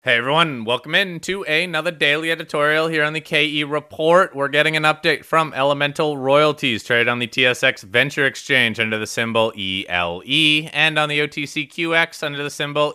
Hey everyone, welcome in to another daily editorial here on the KE Report. We're getting an update from Elemental Royalties, traded on the TSX Venture Exchange under the symbol ELE and on the OTCQX under the symbol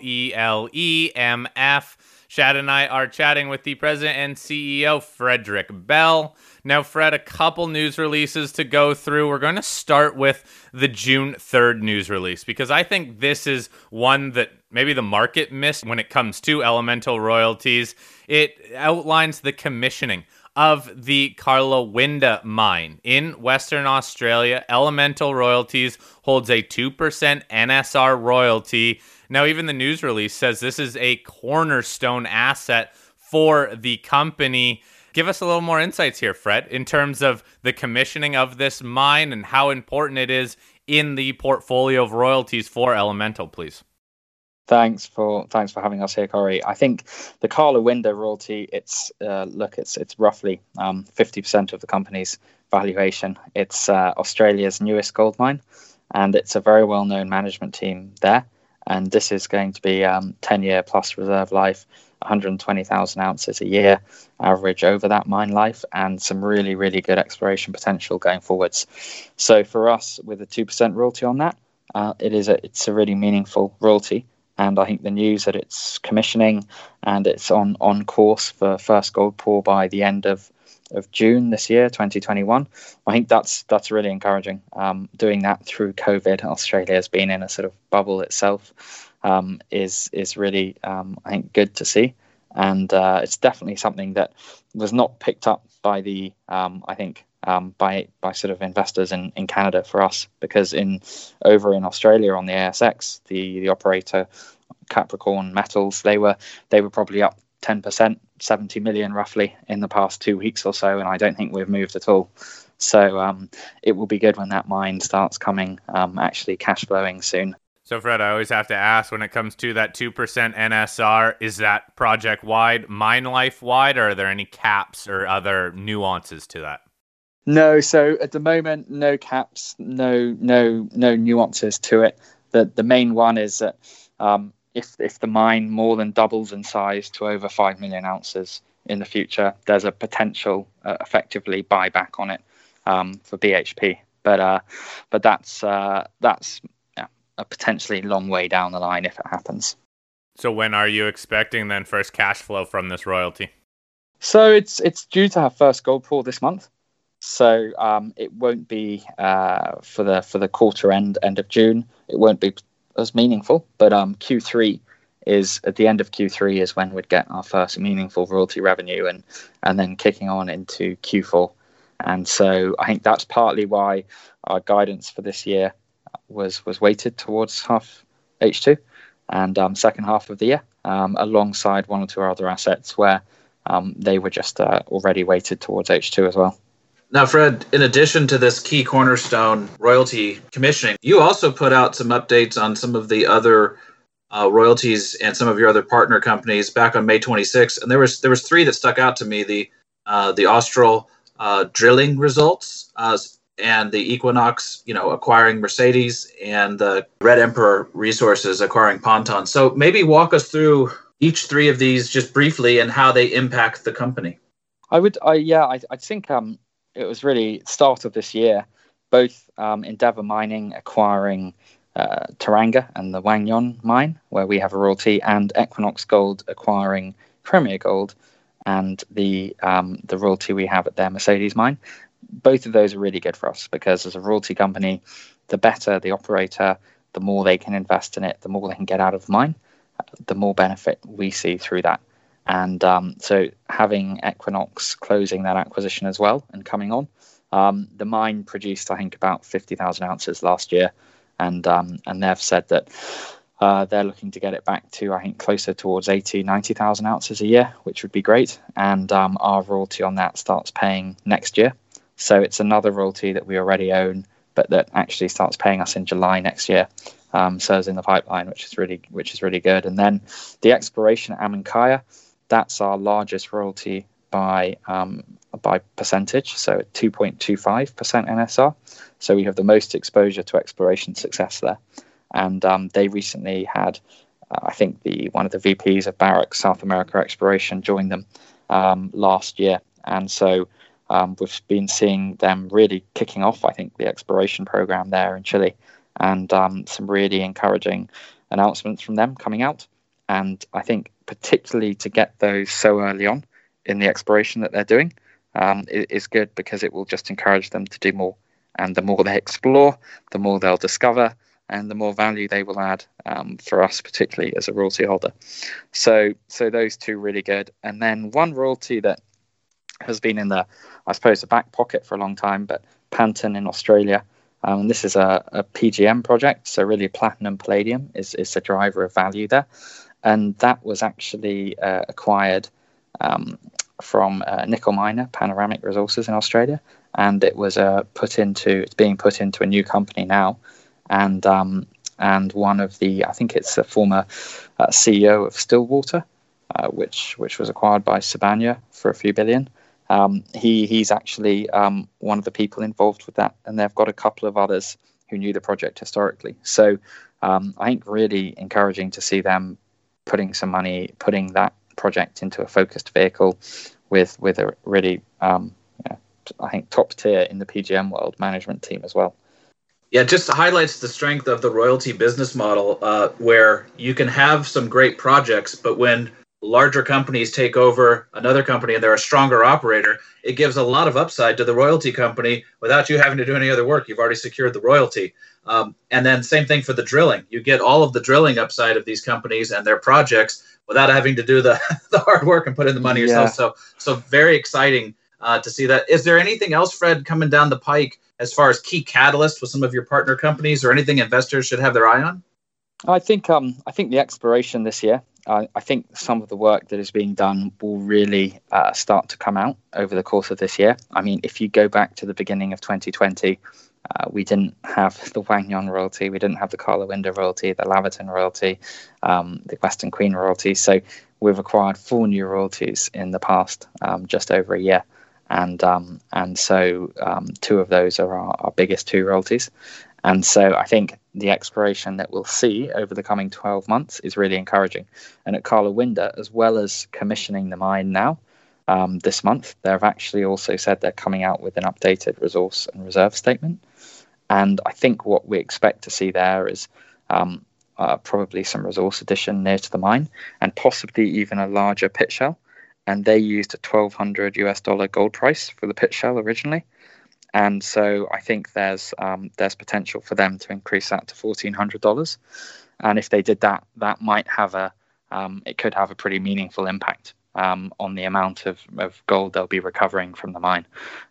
ELEMF. Shad and I are chatting with the president and CEO, Frederick Bell. Now, Fred, a couple news releases to go through. We're going to start with the June 3rd news release because I think this is one that maybe the market missed when it comes to Elemental Royalties. It outlines the commissioning of the Karlawinda mine in Western Australia. Elemental Royalties holds a 2% NSR royalty. Now, even the news release says this is a cornerstone asset for the company. Give us a little more insights here, Fred, in terms of the commissioning of this mine and how important it is in the portfolio of royalties for Elemental, please. Thanks for having us here, Corey. I think the Karlawinda royalty, it's roughly 50% of the company's valuation. It's Australia's newest gold mine, and it's a very well-known management team there. And this is going to be 10-year plus reserve life, 120,000 ounces a year average over that mine life, and some really, really good exploration potential going forwards. So for us, with a 2% royalty on that, it's a really meaningful royalty. And I think the news that it's commissioning and it's on course for first gold pour by the end of June this year, 2021. I think that's really encouraging. Doing that through COVID, Australia has been in a sort of bubble itself, is really I think good to see, and it's definitely something that was not picked up by the by sort of investors in Canada for us, because over in Australia on the ASX, the operator Capricorn Metals, they were probably up 10%, 70 million roughly in the past 2 weeks or so, and I don't think we've moved at all. So it will be good when that mine starts coming actually cash flowing soon. So Fred, I always have to ask, when it comes to that 2% NSR, is that project wide, mine life wide, or are there any caps or other nuances to that? No, so at the moment, no caps, no nuances to it. The main one is that if the mine more than doubles in size to over 5 million ounces in the future, there's a potential effectively buyback on it for BHP. But that's a potentially long way down the line if it happens. So when are you expecting then first cash flow from this royalty? So it's due to have first gold pour this month. So it won't be for the quarter end of June. It won't be as meaningful, but Q3 is at the end of Q3 is when we'd get our first meaningful royalty revenue, and then kicking on into Q4. And so I think that's partly why our guidance for this year was weighted towards half H2 and second half of the year, alongside one or two other assets where they were just already weighted towards H2 as well. Now, Fred, in addition to this key cornerstone royalty commissioning, you also put out some updates on some of the other royalties and some of your other partner companies back on May 26th. And there was three that stuck out to me: the Austral drilling results, and the Equinox, acquiring Mercedes, and the Red Emperor Resources acquiring Ponton. So maybe walk us through each three of these just briefly and how they impact the company. I think it was really start of this year, both Endeavour Mining acquiring Teranga and the Wahgnion mine, where we have a royalty, and Equinox Gold acquiring Premier Gold and the royalty we have at their Mercedes mine. Both of those are really good for us because as a royalty company, the better the operator, the more they can invest in it, the more they can get out of the mine, the more benefit we see through that. And so having Equinox closing that acquisition as well and coming on, the mine produced, I think, about 50,000 ounces last year. And they've said that they're looking to get it back to, I think, closer towards 80, 90,000 ounces a year, which would be great. And our royalty on that starts paying next year. So it's another royalty that we already own, but that actually starts paying us in July next year. So it's in the pipeline, which is really good. And then the exploration at Amankaya, that's our largest royalty by percentage, so at 2.25% NSR. So we have the most exposure to exploration success there. And they recently had I think one of the VPs of Barrick South America Exploration joined them last year, and so we've been seeing them really kicking off, I think, the exploration program there in Chile, and some really encouraging announcements from them coming out. And I think particularly to get those so early on in the exploration that they're doing is good, because it will just encourage them to do more. And the more they explore, the more they'll discover, and the more value they will add for us, particularly as a royalty holder. So those two really good. And then one royalty that has been in the back pocket for a long time, but Panton in Australia. This is a PGM project, so really platinum palladium is the driver of value there. And that was actually acquired from a nickel miner, Panoramic Resources in Australia, and it was it's being put into a new company now, and one of the, I think it's the former CEO of Stillwater, which was acquired by Sibanye for a few billion. He's actually one of the people involved with that, and they've got a couple of others who knew the project historically. So I think really encouraging to see them putting some money, putting that project into a focused vehicle with a really, I think, top tier in the PGM world management team as well. Yeah, it just highlights the strength of the royalty business model, where you can have some great projects, but when larger companies take over another company and they're a stronger operator, it gives a lot of upside to the royalty company without you having to do any other work. You've already secured the royalty. And then same thing for the drilling. You get all of the drilling upside of these companies and their projects without having to do the hard work and put in the money yourself. So very exciting to see that. Is there anything else, Fred, coming down the pike as far as key catalysts with some of your partner companies, or anything investors should have their eye on? I think the exploration this year, I think some of the work that is being done will really start to come out over the course of this year. I mean, if you go back to the beginning of 2020, we didn't have the Wang Yon royalty, we didn't have the Karlawinda royalty, the Laverton royalty, the Western Queen royalty. So we've acquired 4 new royalties in the past just over a year. And so 2 of those are our biggest 2 royalties. And so I think the exploration that we'll see over the coming 12 months is really encouraging. And at Karlawinda, as well as commissioning the mine now this month, they've actually also said they're coming out with an updated resource and reserve statement. And I think what we expect to see there is probably some resource addition near to the mine, and possibly even a larger pit shell. And they used a $1,200 gold price for the pit shell originally. And so I think there's potential for them to increase that to $1,400. And if they did that, that might have it could have a pretty meaningful impact on the amount of gold they'll be recovering from the mine,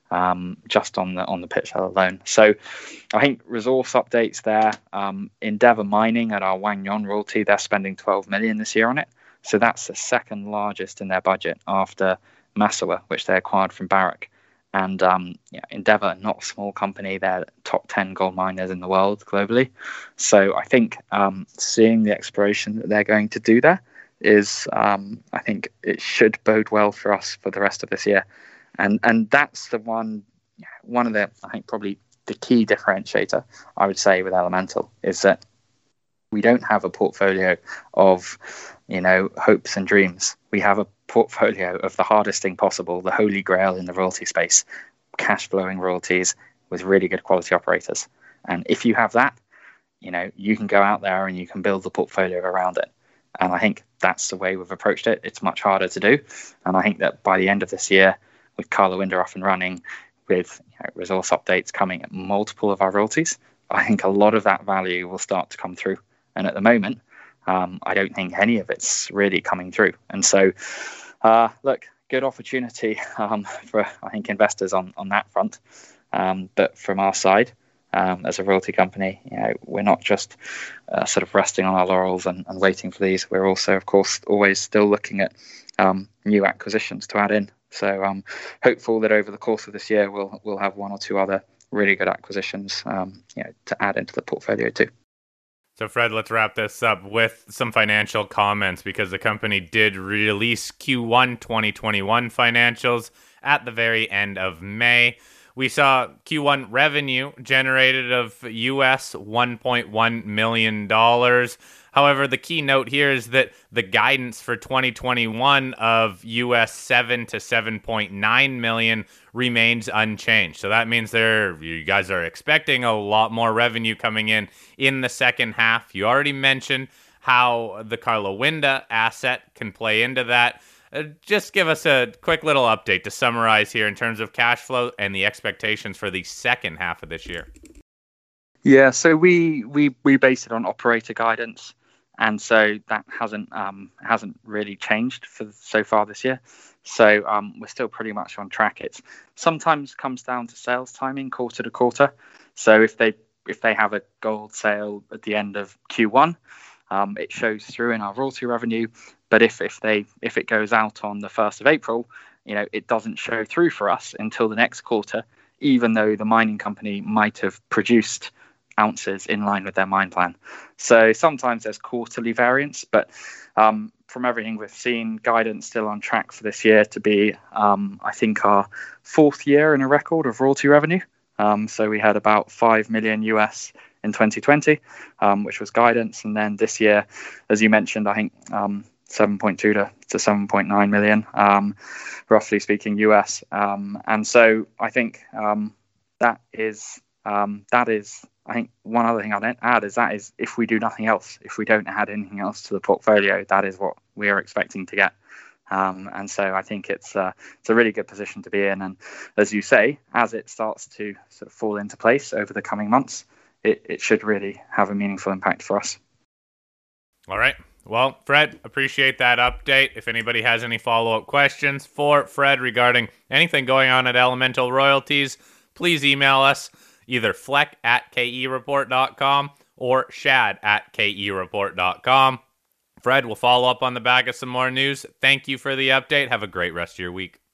just on the pit shell alone. So I think resource updates there. Endeavour Mining at our Wang Yon royalty, they're spending $12 million this year on it. So that's the second largest in their budget after Massawa, which they acquired from Barrick. And Endeavour, not a small company, they're top 10 gold miners in the world globally. So I think seeing the exploration that they're going to do there is, I think it should bode well for us for the rest of this year. And that's the one of the, I think probably the key differentiator, I would say, with Elemental is that we don't have a portfolio of, hopes and dreams. We have a portfolio of the hardest thing possible, the holy grail in the royalty space, cash flowing royalties with really good quality operators. And if you have that, you can go out there and you can build the portfolio around it. And I think that's the way we've approached it. It's much harder to do. And I think that by the end of this year, with Karlawinda off and running, with resource updates coming at multiple of our royalties, I think a lot of that value will start to come through. And at the moment, I don't think any of it's really coming through. And so, look, good opportunity for, I think, investors on that front. But from our side, as a royalty company, we're not just sort of resting on our laurels and waiting for these. We're also, of course, always still looking at new acquisitions to add in. So I'm hopeful that over the course of this year, we'll have 1 or 2 other really good acquisitions to add into the portfolio too. So, Fred, let's wrap this up with some financial comments, because the company did release Q1 2021 financials at the very end of May. We saw Q1 revenue generated of US $1.1 million. However, the key note here is that the guidance for 2021 of US 7 to 7.9 million remains unchanged. So that means you guys are expecting a lot more revenue coming in the second half. You already mentioned how the Karlawinda asset can play into that. Just give us a quick little update to summarize here in terms of cash flow and the expectations for the second half of this year. Yeah, so we base it on operator guidance, and so that hasn't really changed for so far this year. So we're still pretty much on track. It sometimes comes down to sales timing, quarter to quarter. So if they have a gold sale at the end of Q1, it shows through in our royalty revenue. But if it goes out on the 1st of April, it doesn't show through for us until the next quarter, even though the mining company might have produced ounces in line with their mine plan. So sometimes there's quarterly variance, but from everything we've seen, guidance still on track for this year to be, I think, our 4th year in a record of royalty revenue. So we had about 5 million US in 2020, which was guidance. And then this year, as you mentioned, I think 7.2 to 7.9 million, roughly speaking, US. And so I think that is, I think one other thing I'd add is if we do nothing else, if we don't add anything else to the portfolio, that is what we are expecting to get. And so I think it's a really good position to be in. And as you say, as it starts to sort of fall into place over the coming months, it should really have a meaningful impact for us. All right. Well, Fred, appreciate that update. If anybody has any follow-up questions for Fred regarding anything going on at Elemental Royalties, please email us, either fleck@kereport.com or shad@kereport.com. Fred, we'll follow up on the back of some more news. Thank you for the update. Have a great rest of your week.